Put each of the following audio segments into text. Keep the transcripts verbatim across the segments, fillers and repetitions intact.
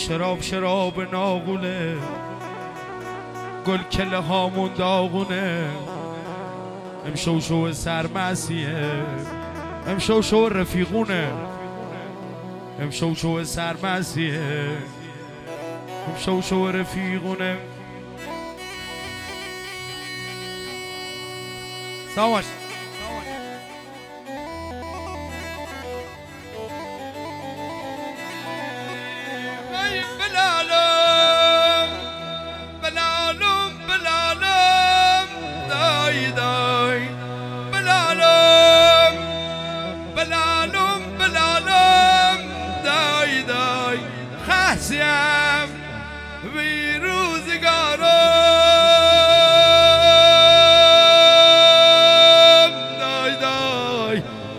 شراب شراب ناغونه، گل کله هامون داغونه، امشو شو سرمسیه، امشو شو رفیقونه، امشو شو سرمسیه، امشو شو رفیقونه. سلامش بلالم بلالم بلالم دای دای بلالم بلالم بلالم دای دای خسیم بی روزگارم دای دای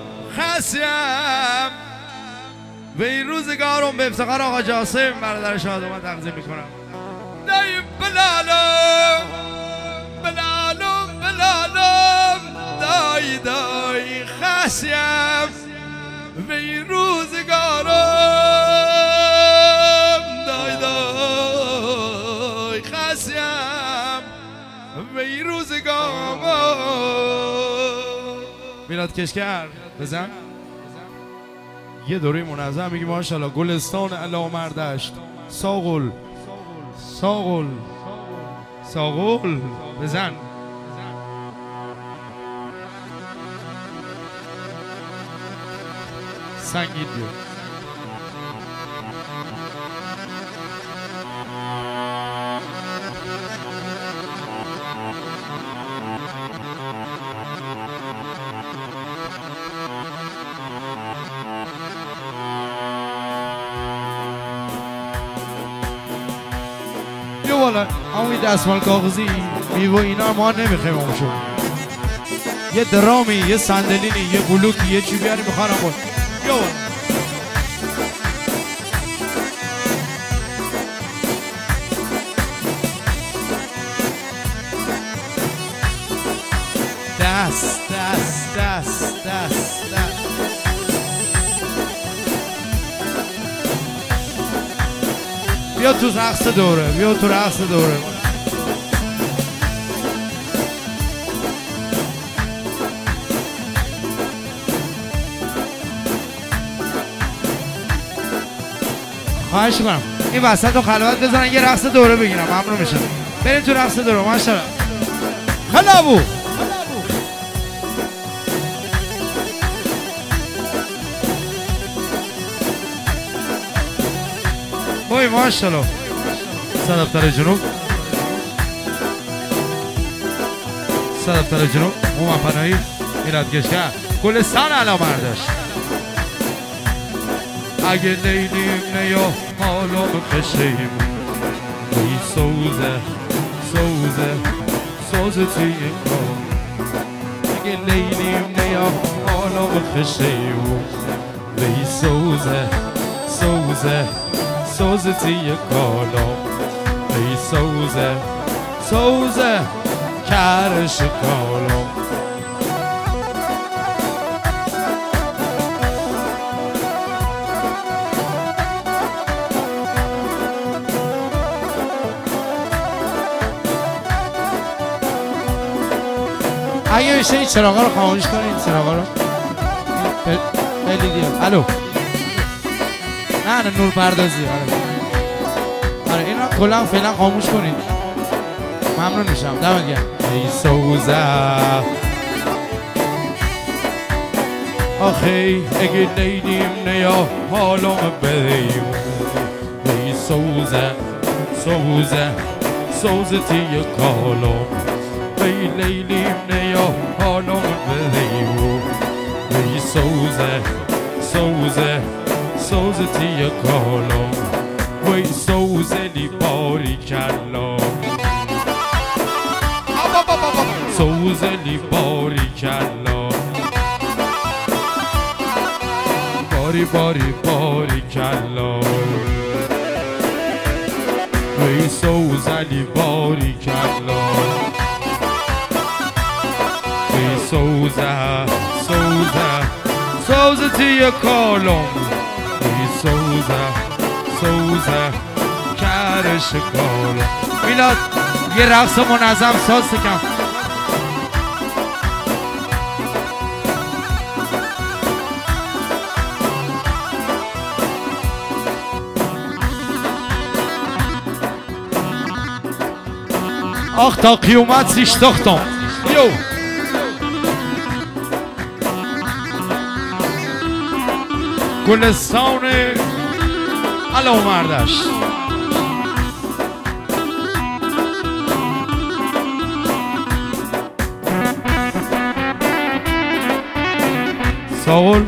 خسیم به روزگارم. به افتخار آقا جاسم برادر شادمان تقدیم میکنم. دای بلالم بلالم بلالم دای دای خسیم به روزگارم دای دای خسیم به روزگارم. میلاد کشکر بزن یه دوره منظم میگی ماشاءالله. گلستان علامردشت ساغل ساغل ساغل بزن. سنگین بیو بیا بالا. اما این دستمال کاغذی میوه اینا ما نمیخوایم همشون. یه درامی یه صندلینی یه بلوکی یه چی بیاری میخوانم بود. بیا بالا. دست دست دست دست دست بیا تو رقص دوره، بیا تو رقص دوره. خواهش کنم این وسط رو خلوت بزنن یه رقص دوره بگیرم ممنون میشم. بریم تو رقص دوره. ماشاءالله خلابو وای ماشاءالله. صدفتر جنوب صدفتر جنوب مومن پناهی میلاد کشکر گلستان علامردشت. اگه لیلیم نیا حالا بکشیم ای سوزه سوزه سوزه توی کار. اگه لیلیم نیا حالا بکشیم ای سوزه سوزه سوزه توی کالا. ای سوزه سوزه کرش کالا. اگه میشه این چراغا رو خاموش کنید. این چراغا رو خیلی دیگه. الو نه نه نور پردازی. آره آره اینا کلا فعلا خاموش کنید ممنون میشم. دمت گرم. ای سوزه آخی اگه نیدیم نیا حالم بدیم. ای سوزه سوزه سوزه تیه کالم. ای لیلیم نیا حالم بدیم. ای سوزه سوزه سوزه تیه کالم. وی سوزه لی باری کلا. سوزه لی باری کلا. باری باری باری کلا. وی سوزه لی باری کلا. وی سوزه سوزه سوزه تیه کالم. وی سوزه سوزه کر شکال. میلاد یه رقص منظم ساز کن. آخ تا قیومت سیش تختم یو گلستان علا مردش سال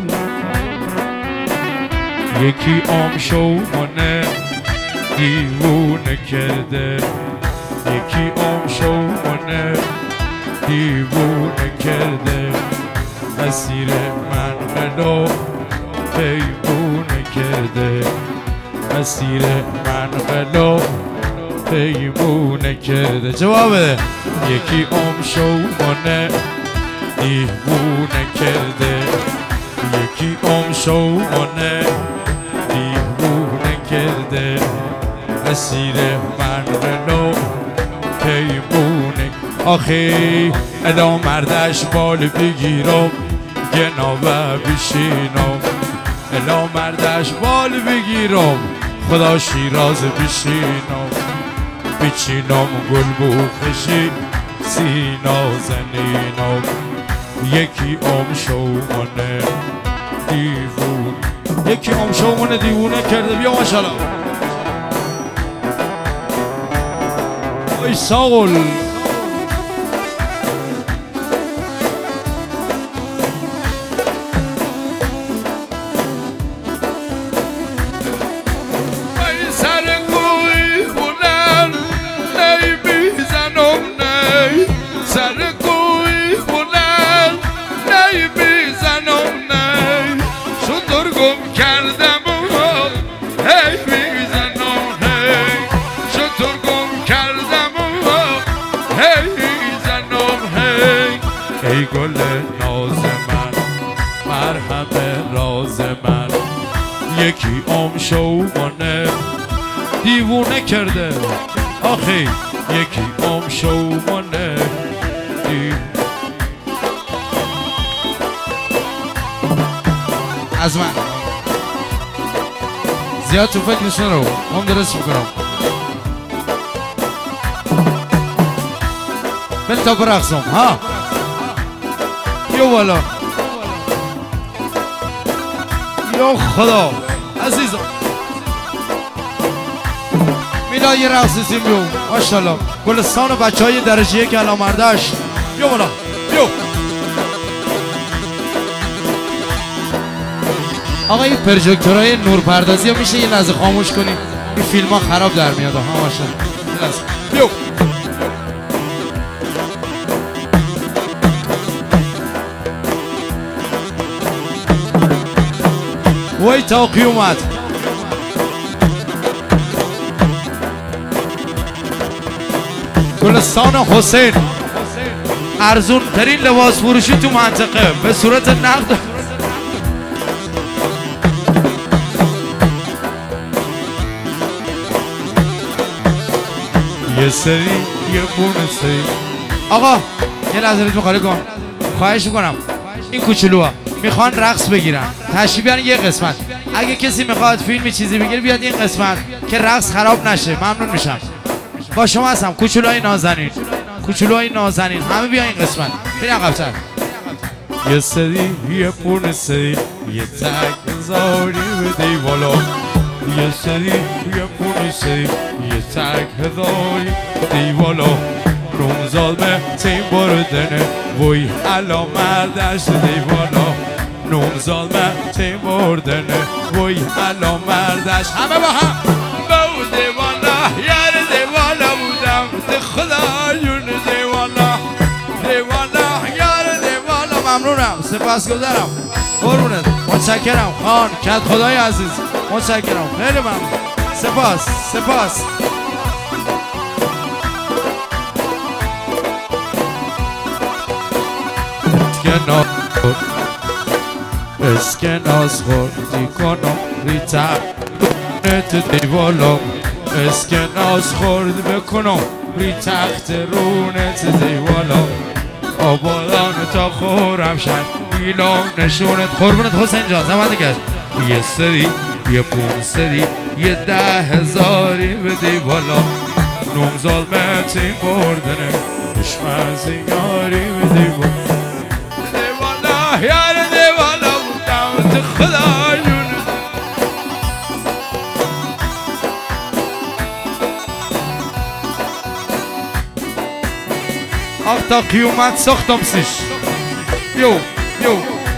یکی عام شو منه دیوونه کرده، یکی عام شو منه دیوونه کرده، مسیر من منو پیمونه کرده، مسیر من منو پیمونه کرده. جوابه یکی عام شو منه دیوونه کرده، یکی عام شو منه دیوونه کرده، مسیر من منو پیمونه. آخی ادا مردش بال بگیرم گنا و بشینم، الا مردش بال بگیرم خدا شیراز بشینم، بچینم گل بوخشی سینا زنینم، یکی عام شو منه دیوون، یکی عام شو منه دیوونه کرده. بیا ماشاءالله ای ساغل ای گل ناز من مرهم راز من، یکی عام شو منه دیوونه کرده. آخی یکی عام شو منه دیوونه. از من زیاد تو فکرش نرو، هم درست میکنم. بل تا برقصم ها یو بالا یا خدا عزیزم. میلاد یه رقص سیم بیو ماشاءالله. گلستان بچه های درجه یک علا مردش بیا بالا بیو. آقا این پروژکتورهای نورپردازی ها میشه یه لحظه خاموش کنیم؟ این فیلم ها خراب در میاد ها ماشاءالله. بیو وی تا قیومت. گلستان حسین ارزون ترین لباس فروشی تو منطقه به صورت نقد. یه سری یه بونه سری. آقا یه لحظه ریتم خالی کن، خواهش میکنم. این کوچولوها میخوان رقص بگیرن، تشریف بیارن یه قسمت. اگه کسی میخواد فیلمی چیزی بگیره بیاد این قسمت که رقص خراب نشه. ممنون میشم. با شما هستم کوچولوهای نازنین، کوچولوهای نازنین همه بیان این قسمت. بین عقب‌تر. یه سری یه پونه سری یه تک زاری بدی بالا، یه سری یه پونه سری یه تک هزاری دی بالا. روم ظالمه تیم بردنه وی علا مردش دی بالا، نوم ظالمه تیم بردنه وی علا مردش. همه با هم با دیوالا یار دیوالا بودم ده خدا جون دیوالا دیوالا یار دیوالا. ممنونم سپاسگزارم قربونت متشکرم خان کت خدای عزیز متشکرم خیلی ممنون. سپاس سپاس. اسکناس خوردی کنم ریتا تو دیوالم اسکناس خورد بکنم ری تخت رونت دیوالم آبادان تا خورم شد میلام نشونت قربونت حسین جان زمان دیگر یه سری یه پونسری یه ده هزاری به دیوالم نوم ظالمتی بردنه دشمن زیاری به دیوالم دیوالا یار دیوالا بودم تو خدا جون آخ تا قیومت ساختم سیش یو یو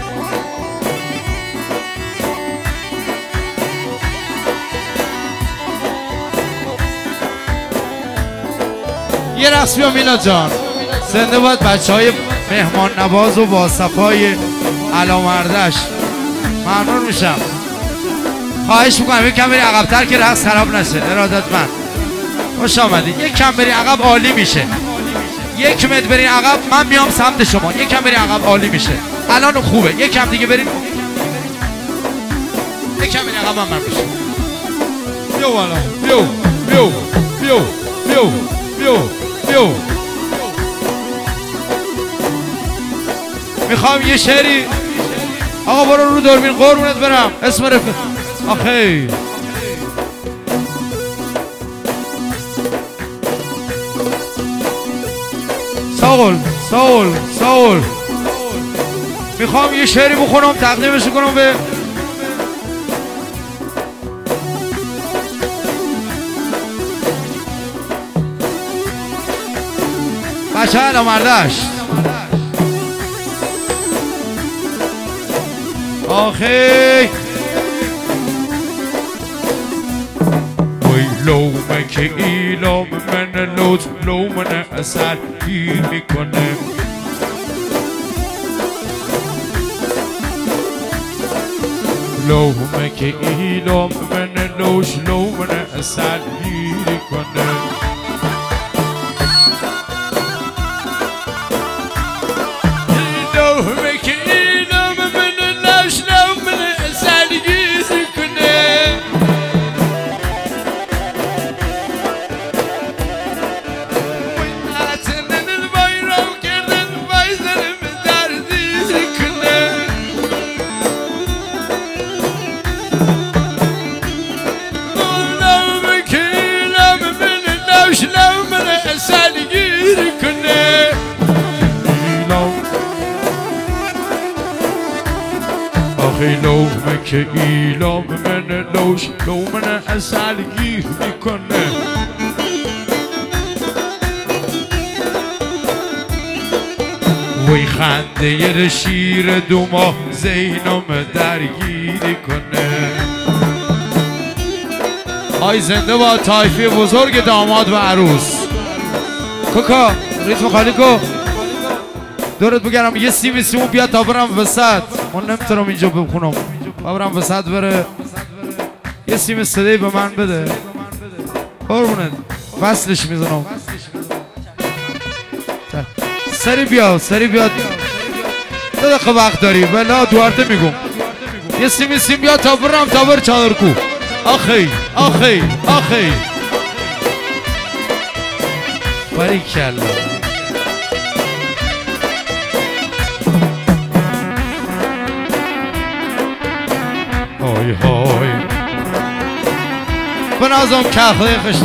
یه رقص بیا میلاد جان زنده باید بچه های مهمان نواز و با صفای علامردش ممنون میشم خواهش میکنم یک کم بری عقب‌تر که رقص خراب نشه ارادتمند خوش آمدید یک کم بری عقب عالی میشه یک متر برین عقب من میام سمت شما یک کم برین عقب عالی میشه الان خوبه یک کم دیگه برین یک کم برین عقب من من میشه بیو بالا بیو بیو بیو بیو بیو بیو میخوام یه شعری آقا برو رو دوربین قربونت برم اسم رفت آخی ساول ساول ساول میخوام یه شعری بخونم تقدیمش کنم به بچه علامردش آخی وی لومه که ایلام من لوت لومن اثر گیر میکنه لومه که ایلام من لوش لومن اثر گیر کنه لومه که ایلام من لوش لومن اثر گیر کنه لومه که ایلام من لوش لومن اصل گیر میکنه وی خنده شیر دو ماه زینم درگیری کنه آی زنده با طایفه بزرگ داماد و عروس کوکا ریتم خالی کو دورت بگرم یه سیمی سیمون بیاد تا برم وسط من نمیتونم اینجا بخونم تا برم وسط بره یه سیم صدایی به من بده قربونت وصلش میزنم سری بیا سری بیاد دو دقیقه وقت داری بلا دوارته میگم یه سیمی سیم بیاد تا برم تا بر چادر کو آخی آخی آخی باریکالله های های بنازم کخله خشت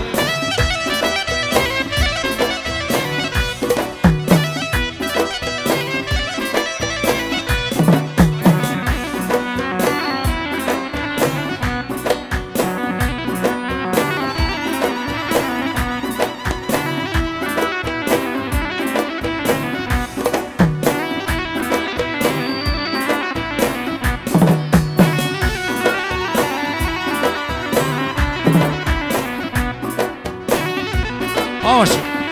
باشه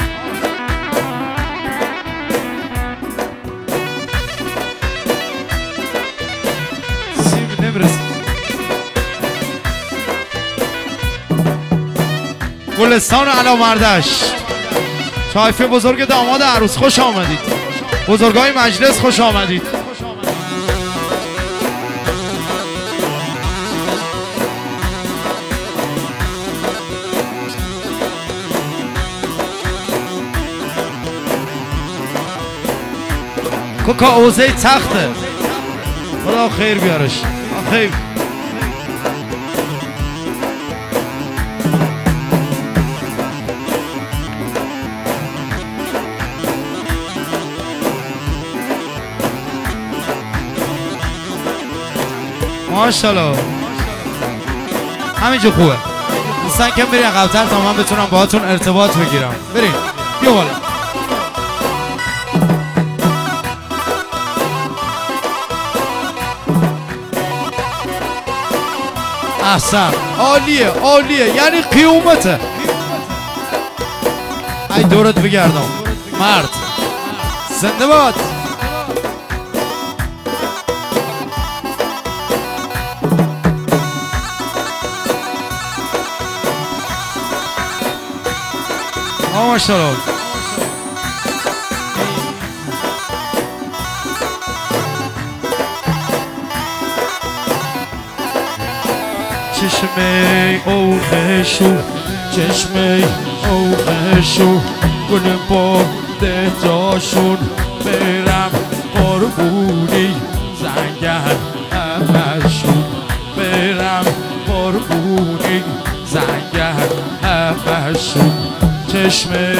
سیم نمیرسه گلستان علامردش طایفه بزرگ داماد عروس خوش آمدید بزرگای مجلس خوش آمدید کوکا اوزه تخته خدا خیر بیارش خیر ماشالله همینجا خوبه دوستان که برین عقب‌تر تا من بتونم باهاتون ارتباط بگیرم برین بیا بالا احسن عالیه عالیه یعنی قیومته ای دورت بگردم مرد زنده باد ماشالله چشمه اوهشو چشمه اوهشو گل باده جاشون برم قربونی زنگر همشون برم قربونی زنگر همشون چشمه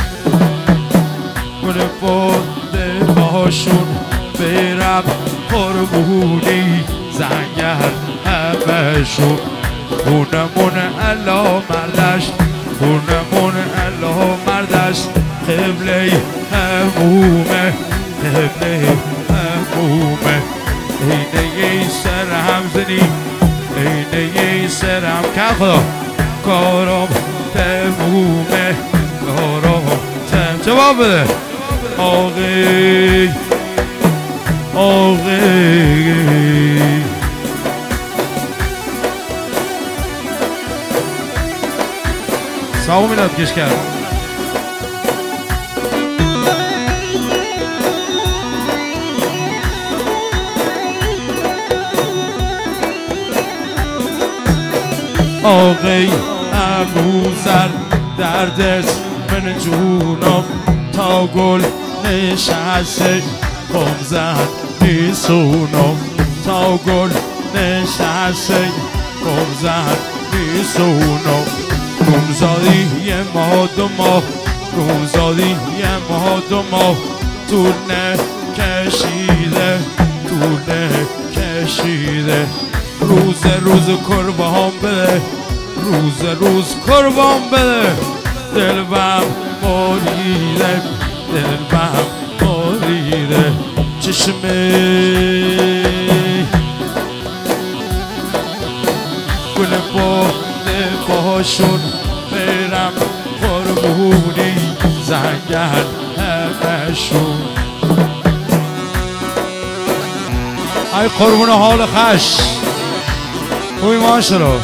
گل باده هاشون برم قربونی زنگر همشون خونمون الا مردش خونمون الا مردش قبله همومه قبله همومه اینه ای سر همزنی اینه ای سر هم که خدا کارم تمومه کارم تم جواب بده آقی آقی ساو میلاد کش کرد آقی ابوذر دردت من جونم تا گل نشسته خم زد نیسونم تا گل نشسته خم زد نیسونم رومزادی یه ماه دو ماه رومزادی یه ماه دو ماه طول کشیده طول کشیده روز روز قربان بده روز روز قربان بده دلبم ماریده دلبم ماریده چشمه گل باده باشون برم قربونی زنگر همشون ای قربون حال خش خوبی ماشالله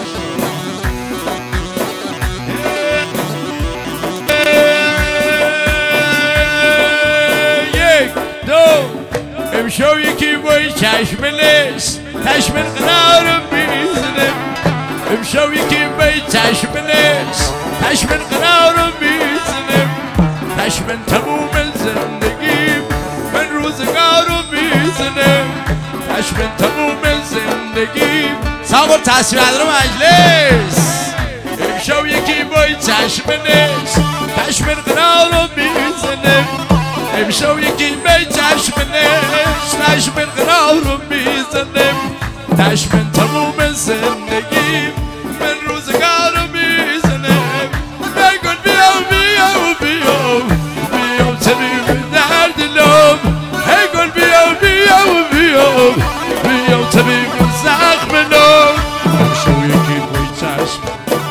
یک دو امشب یکی بای چشم نست چشم قرار میزنه امشب یکی بای چشم نست چشم قرار میزنه چشم تموم زندگیم من روزگارو میزنه چشم تموم زندگیم ساقر تصویر رو مجلس امشب یکی بای چشم نست چشم قرارو میزنه امشب یکی بای چشم نست چشم قرارو میزنه چشم تموم زندگیم من روزگارو میزنه بگل بیا بیا بیا بیا طبیب در دلم بگل بیا بیا بیا بیا طبیب زخم نم امشب یکی بای چشم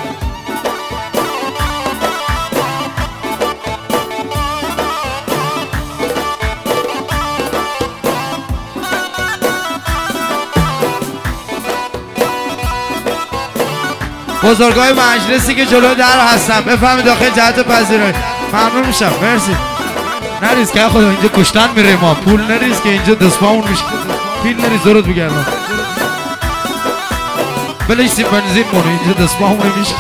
بزرگای مجلسی که جلو در هستن بفهمید داخل جهت پذیرایی ممنون میشم مرسی نریز که خدا اینجا کشتن میره ما پول نریز که اینجا دستپامون میشه پیل نریز دورت بگردم بلش سی بنزین مونه اینجا دستپامون میشه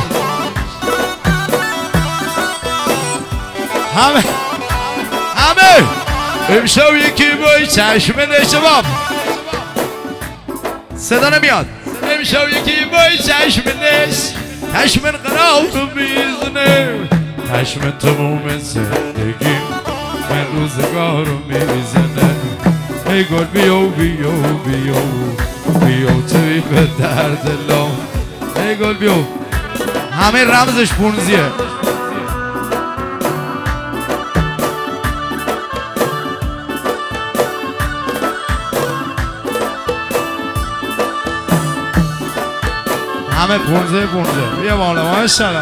همه همه امشب یکی بای چشم نشباب صدا نمیاد امشب یکی بای چشم نش چشم قرار رو میزنه چشم تموم زندگی من روزگار رو میزنه ای گل بیو بیو بیو بیو توی به درد لام ای گل بیو همه رمزش پونزیه همه پونزه پونزه بیا بالا ماشاءالله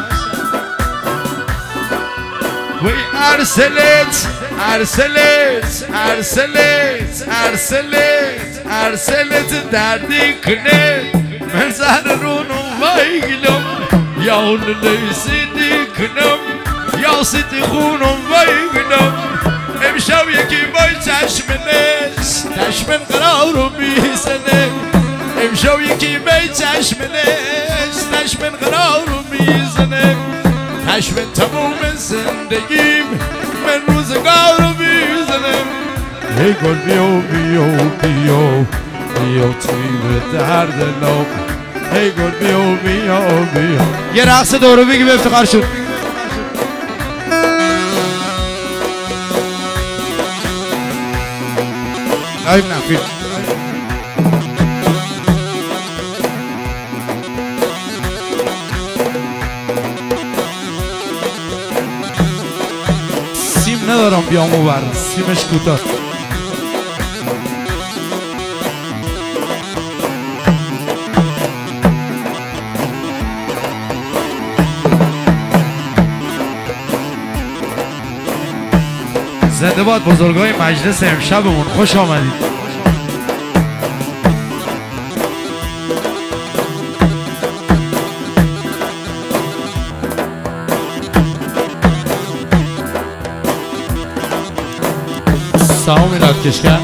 وی ارسلت ارسلت ارسلت ارسلت ارسلت دردی کنه من زهر رونم وای گلم یا لیسیدی کنم یا سیدی خونم وای گلم امشب یکی بای چشم نش چشم قرار رو میزنه امشب یکی بای چشم نش چشم قرار رو میزنه چشم تموم زندگیم من روزگار رو میزنم ای گل بیو بیو بیو بیو توی به درد لب ای گل بیو بیو بیو یه رقص دورو بگی به افتخار شد لایو نفید سیم ندارم بیام اوبر سیمش کوتاه زنده باد بزرگای مجلس امشبمون خوش آمدید سلام میلاد کشکن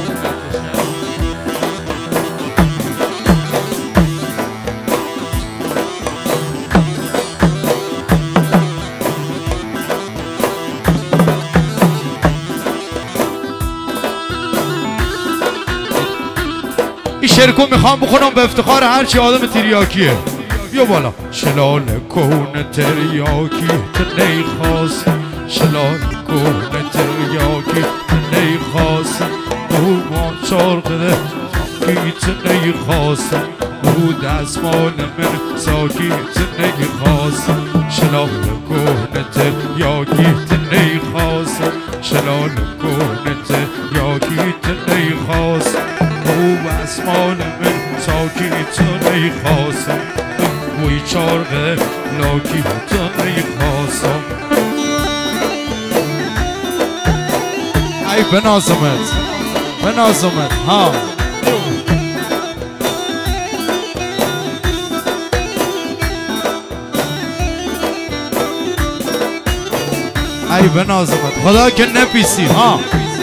این شعرکو میخوام بخونم به افتخار هرچی آدم تریاکیه بیا بالا شلال کون تریاکی تو نیخواست شلال کون تریاکی تو نیخواست او ما چارقده کی تو نیخواست او دستمال من ساکی تو نیخواست شلال کون تریاکی تو نیخواست شلال کون تریاکی تو نیخواست او اسمال من ساکی تو نیخواستم بوی چارقه لاکی تو نیخواستم ای بنازمت بنازمت ها ای بنازمت خدا که نپیسی ها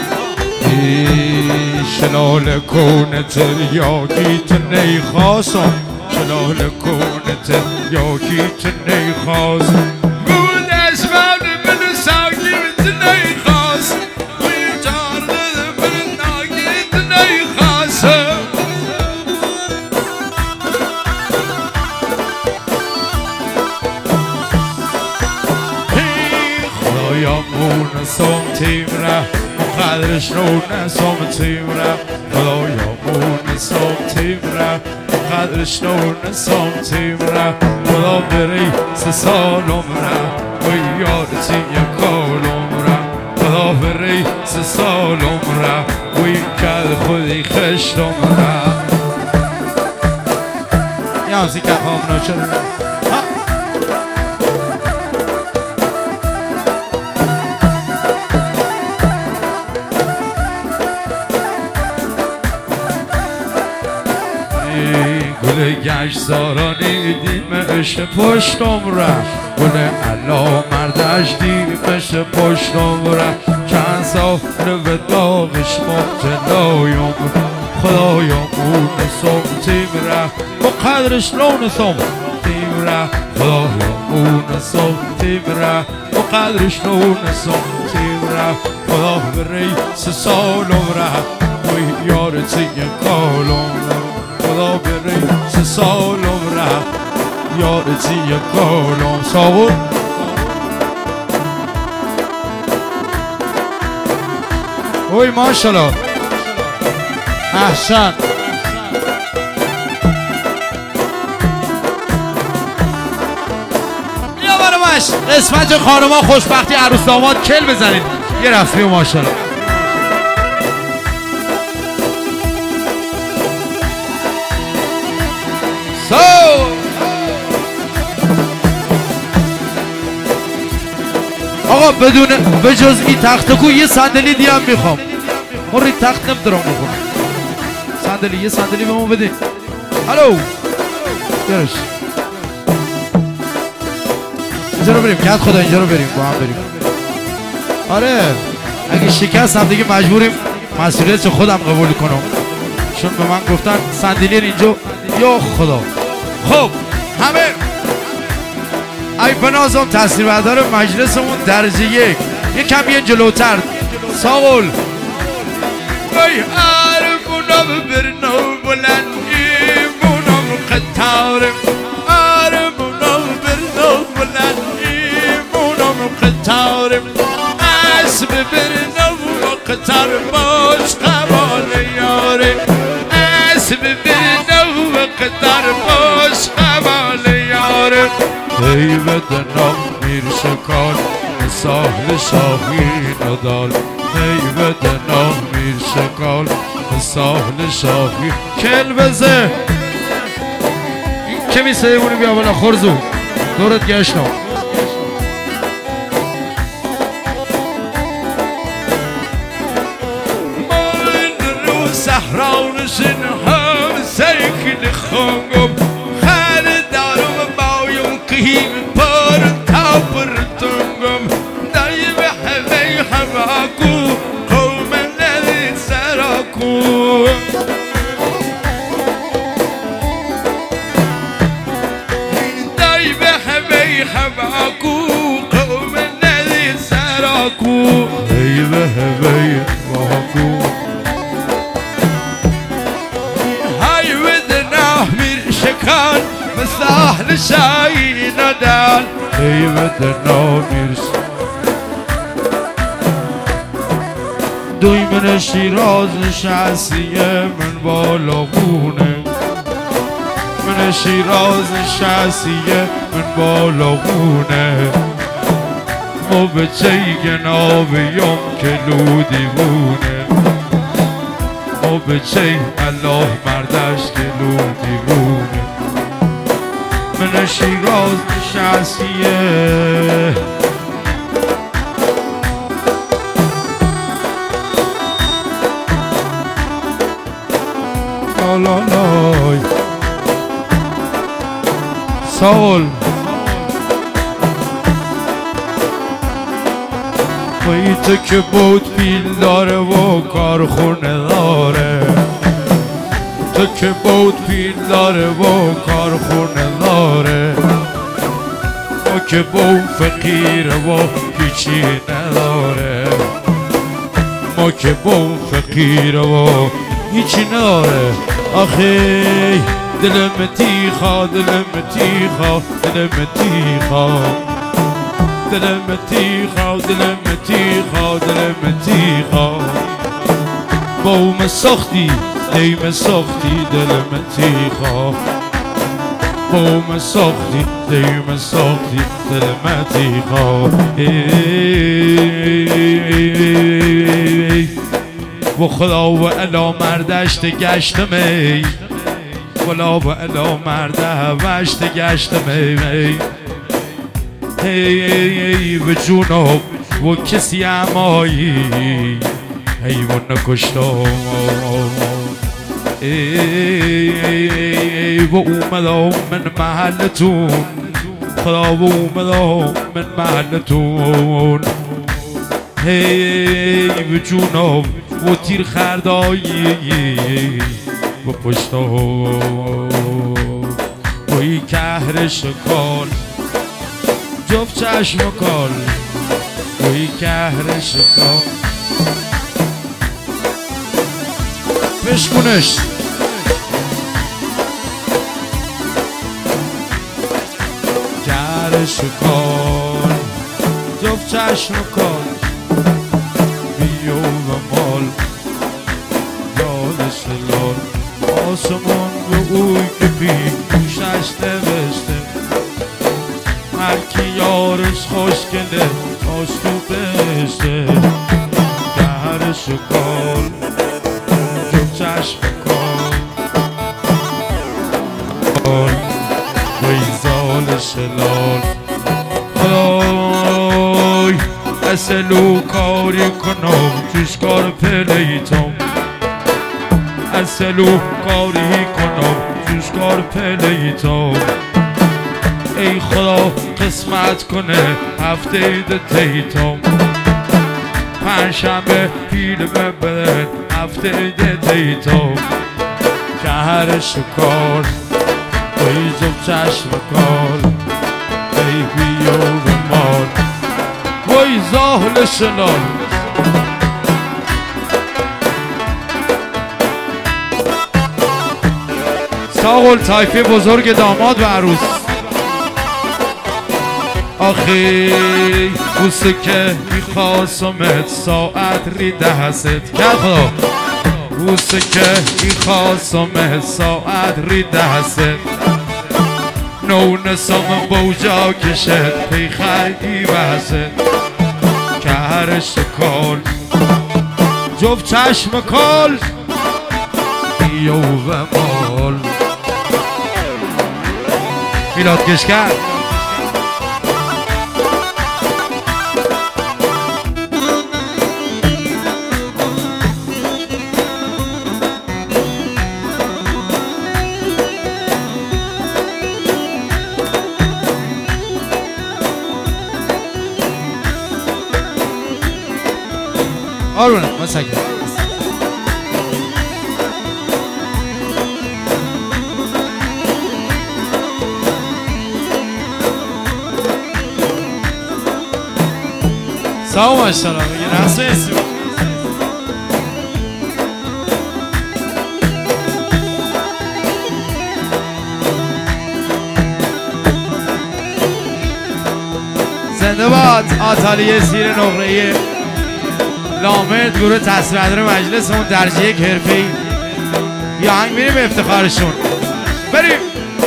شلال کون تریاکی تو نیخواستم شلال کون تریاکی تو نیخواستم بود اسمان من ساکی تو نیخواست بوی چارده من ناکی تو نیخواستم خدایا مون سمتیم ره قدرش رو نسام تیم را خدایا مون سام تیم را قدرش رو نسام تیم را خدا بری سه سالم را و یادتی یک کالم را خدا بری سه سالم را و این کل خودی خشتم را یازی که هم نشده گل گشت زارانی دیمش پشتم رفت گل علا مردش دیمش پشتم رفت چند سال به داغش مبتلایم خدایا مون سم تیم رفت با قدرش لون سم تیم رفت خدایا مون سم تیم رفت با قدرش لون سم تیم رفت خدا به ریس سالم رفت وی یار تیه کالم خدا به ریس سالم رفت یار تیه کالم ساغون اوی ماشالله احسن بیا برامش قسمت خانما خوشبختی عروس داماد کل بزنید یه رفتی و ماشالله سو آقا بدون به جز این تختکو یه صندلی دیگه هم میخوام ما روی تخت نمیدارم بکنم صندلی یه صندلی به ما بده هلو بیارش اینجا رو بریم کت خدا اینجا رو بریم با هم بریم آره اگه شکست هم دیگه مجبوریم مسئولیت خودم قبول کنم چون به من گفتن صندلی اینجا یا خدا خب همه ای بنازم تصویر بردار مجلسمون درجه یک یکم یه جلوتر ساقل وی عربونم برنو بلندی مونم قطارم عربونم برنو بلندی مونم قطارم اسب برنو قطار باش قبال یاره اسب برنو قطار باش قبال یاره ای بدنا میر شکال ساحل شاهین دال ای بدنا میر شکال ساحل شاهین کل بزه این کمی سیمونی بیا بالا خورزو دورت گشتم من رو سحرانشن هم سیکل خونگم خردارم بایم کهیم پر تا پر تنگم دایم همی هماکو قوم نلی سراکو دایم همی هماکو قوم نلی سراکو دایم همی هماکو های ودنا میر شکان مساحل شاهین دال ای ودنا میر دوی من شیراز نشستیه من بالاغونه من شیراز نشستیه من بالاغونه ما به چه گنابیم که لودیونه ما به چه الله مردش که لودیونه من شیراز نشستیه لالای سال وی تو که بود پیل داره و کارخونه داره تو که بود پیل داره و کارخونه داره ما که بود فقیره و هیچی نداره ما که بود فقیره و هیچی نداره آخی دلم تیخا دلم تیخا دلم تیخا دلم تیخا دلم تیخا دلم تیخا بوم سختی دیم سختی دلم تیخا بوم سختی دیم سختی دلم تیخا و خدا و الا مردشت گشتم ای خدا و الا مردشت گشتم ای ای به جونم و کسی امایی حیوان نکشتم ای و اومدم من محلتون خدا و اومدم من محلتون ای به جونم و تیر خردایی و پشتم وی کهر شکال جفت چشم کال وی کهر شکار بشکونش کهر شکار جفت چشم کار بیو و مال یاد شلال آسمان به اوی که پیشش نوشته هرکی یارش خوشگله آش تو بهشته کهر شکار جفت چشم کار وی زال شلال خدای اصلو کاری کنم جوشکار پلیتم اصلو کاری کنم جوشکار پلیتم ای خدا قسمت کنه هفته ده تیتم پنجشنبه پیل ببرن هفته ده تیتم کهر شکار وی جفت چشم کار ای بیو و مال وی زال شلال ساقل تایفه بزرگ داماد و عروس آخی بوسه که میخواستمت ساعت ریده هست که خدا بوسه که میخواستمت ساعت ریده هست نو نسام بوجا کشد پی خیلی وزد کهر شکال جفت چشم کال بیو و مال میلاد کشکر آرونه مسکر سلام ماشاءالله میگه رسم اسم زنده باد آتالیه سیر نقره‌ای لامرد گروه تصویردار مجلسمون درجه یک حرفه‌ای یا هنگ میریم به افتخارشون بریم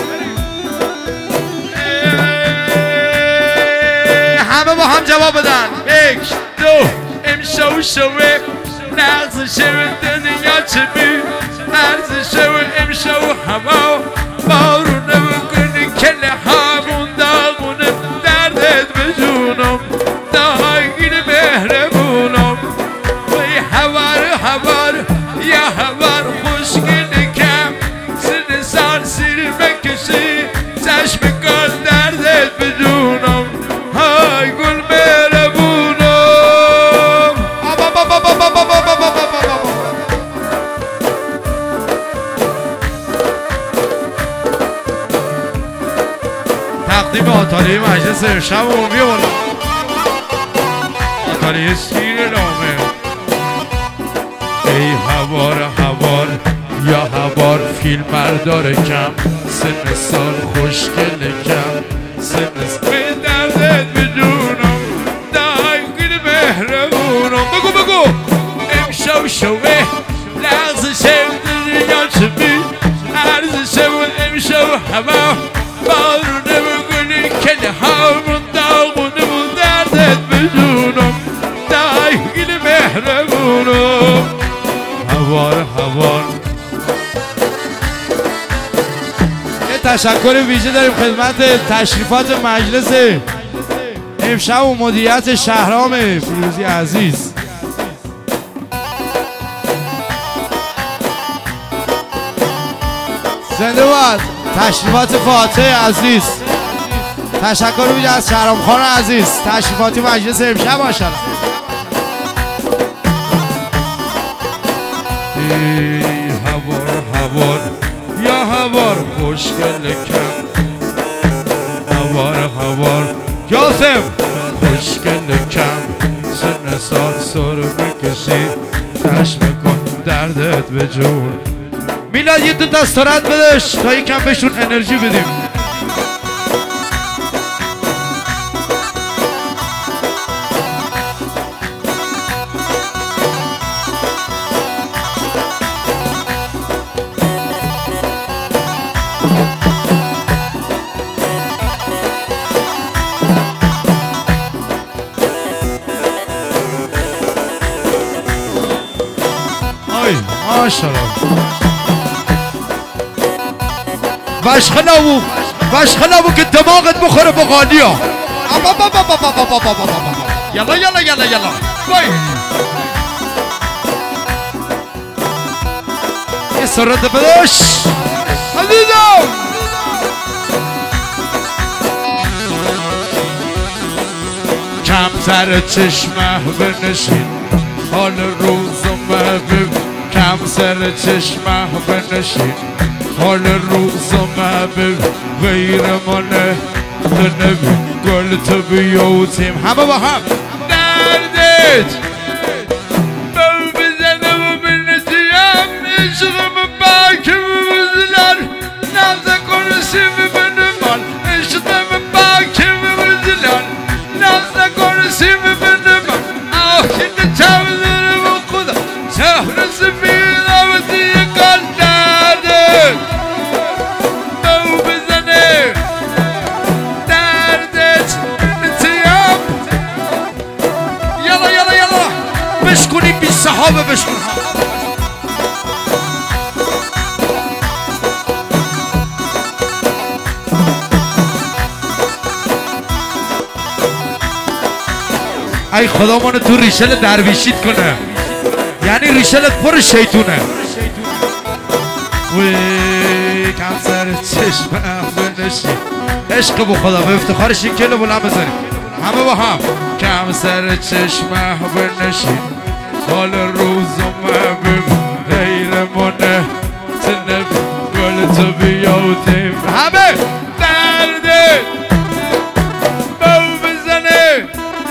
همه با هم جواب بدن یک دو امشو شوه نغز شوه دنیا چه بی عرض شوه امشو هوا بارونه بکنی کل همون داغونه دردت به جونم داگیر مهربونم وی هوار هوار یا هوار خوشگل کم سن سال سیر بکشی چشم کار دردت به جونم های گل مهربونم تقدیم آتالیه مجلس امشب عمومی بالا آتالیه سیر لامه ای هوار هوار یا هوار فیلم بردار کم سن سال خوشگل کم سن سال به دردت بدونم داگیر مهربونم بگو بگو امشو شوه لغز شود دنیا چه بی عرض شود امشو هوا بارونه بگونی کل همون داغونه بود دردت بدونم داگیر مهربونم هوار هوار یه تشکر ویژه داریم خدمت تشریفات مجلس امشب و مدیریت شهرام فیروزی عزیز زنده باد تشریفات فاتح عزیز تشکر ویژه از شهرام خان عزیز تشریفاتی مجلس امشب باشد ای هوار هوار یا هوار خوشگل کم هوار هوار یاسم خوشگل کم سن سال سر میکشی تش میکن دردت به جون. میلاد یه دو دستارت بدش تا یکم بهشون انرژی بدیم. ماشاءالله وشخناو وشخناو که دماغت بخوره بغالیا. یلا یلا یلا یلا وای یه سرده بدش عزیزم. کمتر چشمه بنشین حال روزم ببین. کم سر چشمه بنشین حال روزم ببین. غیر منه تو نبین گل تو بیوتیم همه با هم دردت بو بزنه و بنتیم عشقم باکی بزلن نفذ کنسی ببنمان عشقم باکی بزلن نفذ کنسی ببنمان آخی نتوزر و خدا سهر سفید آمدی کن دردت بو بزنه دردت نتیم. یلا یلا یلا بشکنیم بی صحابه بشکن. ای خدا منو تو ریشل درویشیت کنه یعنی ریشلت پر شیطونه. وی کم سر چشمم بنشی عشق بو خدا به افتخارش این کلو بلند بزنیم همه با هم. کم سر چشمم بنشی حال روزم ببین. غیر منه تنب گل تو بیوتیم همه درده بو بزنه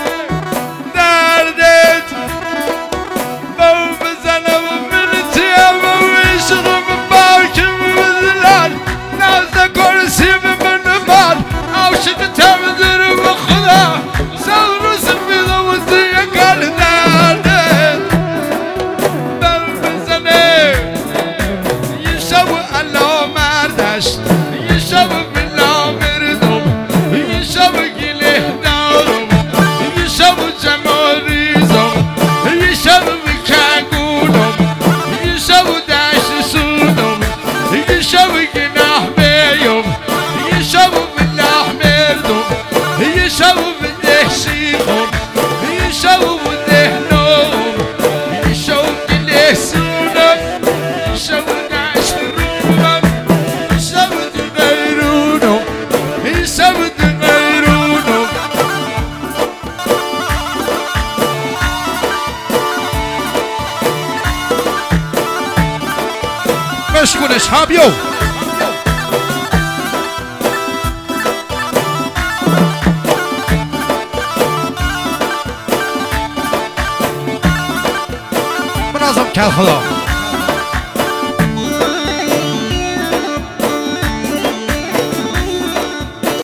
دردت بو بزنه و بنتیم و عشقم باکی بزلن نزد کرسی ببنه من عاشق تمدر و خدا سال رو سفید و دیگر دردت بو بزنه یه شب الله مردش یه شب بلا مردم یه شب گله دارم یه شب جماریزم یه شب بکنگونم یه شب دشت سودم یه شب گناه بیم یه شب بله مردم یه شب بده شیخم یه شب بده نوم یه شب گله سودم یه شب دشت رومم یه شب ده غیرونم یه شب ده غیرونم. بشکنش ها بیو منازم کل خدا